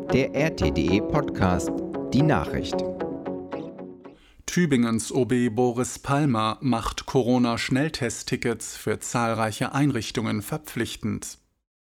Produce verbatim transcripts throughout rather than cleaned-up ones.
Der R T D E-Podcast Die Nachricht. Tübingens O B Boris Palmer macht Corona-Schnelltesttickets für zahlreiche Einrichtungen verpflichtend.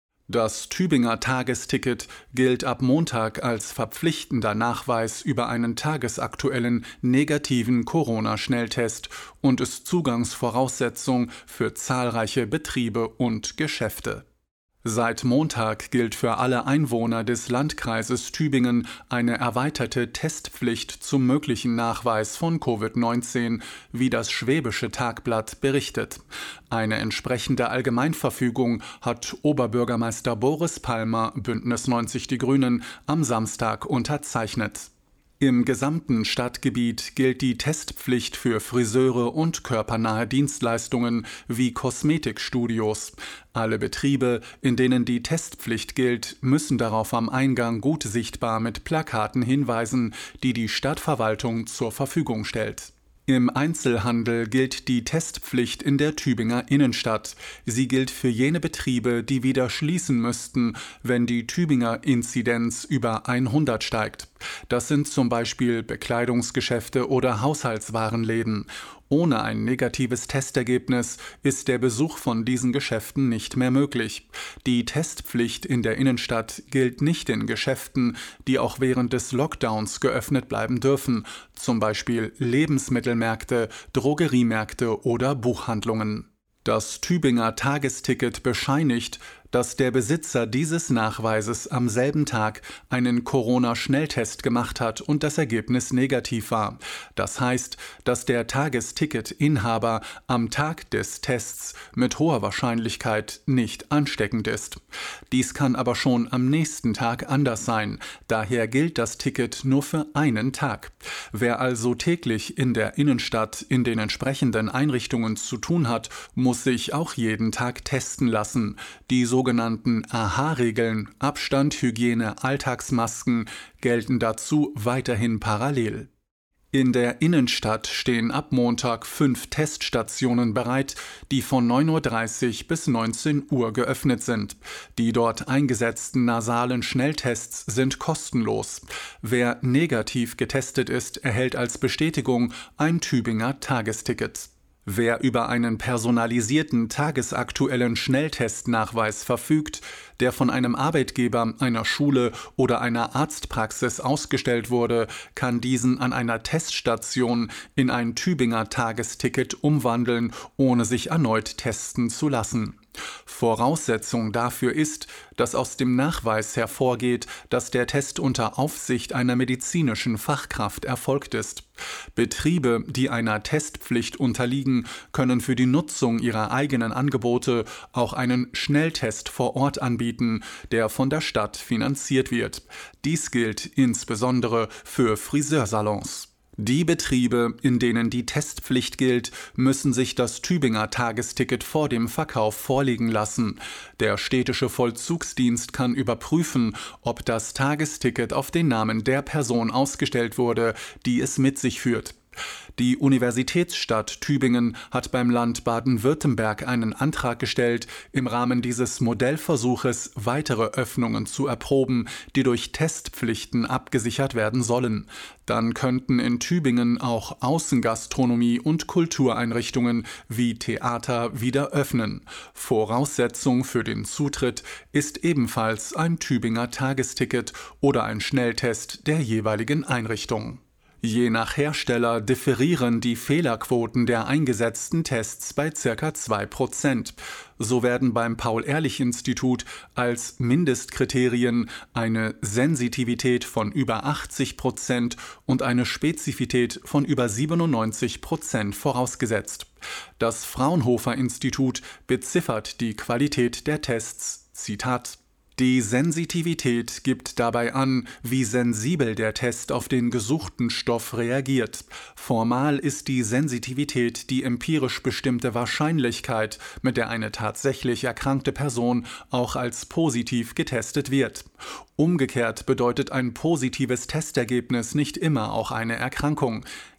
Das Tübinger Tagesticket gilt ab Montag als verpflichtender Nachweis über einen tagesaktuellen negativen Corona-Schnelltest und ist Zugangsvoraussetzung für zahlreiche Betriebe und Geschäfte. Seit Montag gilt für alle Einwohner des Landkreises Tübingen eine erweiterte Testpflicht zum möglichen Nachweis von Covid neunzehn, wie das Schwäbische Tagblatt berichtet. Eine entsprechende Allgemeinverfügung hat Oberbürgermeister Boris Palmer, Bündnis neunzig Die Grünen, am Samstag unterzeichnet. Im gesamten Stadtgebiet gilt die Testpflicht für Friseure und körpernahe Dienstleistungen wie Kosmetikstudios. Alle Betriebe, in denen die Testpflicht gilt, müssen darauf am Eingang gut sichtbar mit Plakaten hinweisen, die die Stadtverwaltung zur Verfügung stellt. Im Einzelhandel gilt die Testpflicht in der Tübinger Innenstadt. Sie gilt für jene Betriebe, die wieder schließen müssten, wenn die Tübinger Inzidenz über hundert steigt. Das sind zum Beispiel Bekleidungsgeschäfte oder Haushaltswarenläden. Ohne ein negatives Testergebnis ist der Besuch von diesen Geschäften nicht mehr möglich. Die Testpflicht in der Innenstadt gilt nicht in Geschäften, die auch während des Lockdowns geöffnet bleiben dürfen, zum Beispiel Lebensmittelmärkte, Drogeriemärkte oder Buchhandlungen. Das Tübinger Tagesticket bescheinigt, dass der Besitzer dieses Nachweises am selben Tag einen Corona-Schnelltest gemacht hat und das Ergebnis negativ war. Das heißt, dass der Tagesticket-Inhaber am Tag des Tests mit hoher Wahrscheinlichkeit nicht ansteckend ist. Dies kann aber schon am nächsten Tag anders sein. Daher gilt das Ticket nur für einen Tag. Wer also täglich in der Innenstadt in den entsprechenden Einrichtungen zu tun hat, muss sich auch jeden Tag testen lassen. Die sogenannten A H-Regeln, Abstand, Hygiene, Alltagsmasken, gelten dazu weiterhin parallel. In der Innenstadt stehen ab Montag fünf Teststationen bereit, die von neun Uhr dreißig bis neunzehn Uhr geöffnet sind. Die dort eingesetzten nasalen Schnelltests sind kostenlos. Wer negativ getestet ist, erhält als Bestätigung ein Tübinger Tagesticket. Wer über einen personalisierten tagesaktuellen Schnelltestnachweis verfügt, der von einem Arbeitgeber, einer Schule oder einer Arztpraxis ausgestellt wurde, kann diesen an einer Teststation in ein Tübinger Tagesticket umwandeln, ohne sich erneut testen zu lassen. Voraussetzung dafür ist, dass aus dem Nachweis hervorgeht, dass der Test unter Aufsicht einer medizinischen Fachkraft erfolgt ist. Betriebe, die einer Testpflicht unterliegen, können für die Nutzung ihrer eigenen Angebote auch einen Schnelltest vor Ort anbieten, der von der Stadt finanziert wird. Dies gilt insbesondere für Friseursalons. Die Betriebe, in denen die Testpflicht gilt, müssen sich das Tübinger Tagesticket vor dem Verkauf vorlegen lassen. Der städtische Vollzugsdienst kann überprüfen, ob das Tagesticket auf den Namen der Person ausgestellt wurde, die es mit sich führt. Die Universitätsstadt Tübingen hat beim Land Baden-Württemberg einen Antrag gestellt, im Rahmen dieses Modellversuches weitere Öffnungen zu erproben, die durch Testpflichten abgesichert werden sollen. Dann könnten in Tübingen auch Außengastronomie und Kultureinrichtungen wie Theater wieder öffnen. Voraussetzung für den Zutritt ist ebenfalls ein Tübinger Tagesticket oder ein Schnelltest der jeweiligen Einrichtung. Je nach Hersteller differieren die Fehlerquoten der eingesetzten Tests bei ca. zwei Prozent. So werden beim Paul-Ehrlich-Institut als Mindestkriterien eine Sensitivität von über achtzig Prozent und eine Spezifität von über siebenundneunzig Prozent vorausgesetzt. Das Fraunhofer-Institut beziffert die Qualität der Tests, Zitat: Die Sensitivität gibt dabei an, wie sensibel der Test auf den gesuchten Stoff reagiert. Formal ist die Sensitivität die empirisch bestimmte Wahrscheinlichkeit, mit der eine tatsächlich erkrankte Person auch als positiv getestet wird. Umgekehrt bedeutet ein positives Testergebnis nicht immer auch eine Erkrankung.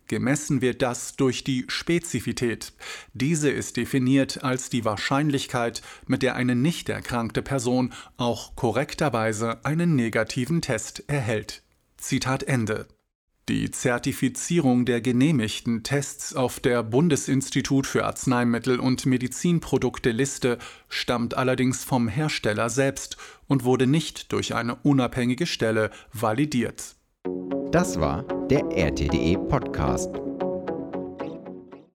Gemessen wird das durch die Spezifität. Diese ist definiert als die Wahrscheinlichkeit, mit der eine nicht erkrankte Person auch korrekterweise einen negativen Test erhält. Zitat Ende. Die Zertifizierung der genehmigten Tests auf der Bundesinstitut für Arzneimittel und Medizinprodukte-Liste stammt allerdings vom Hersteller selbst und wurde nicht durch eine unabhängige Stelle validiert. Das war der R T D E Podcast.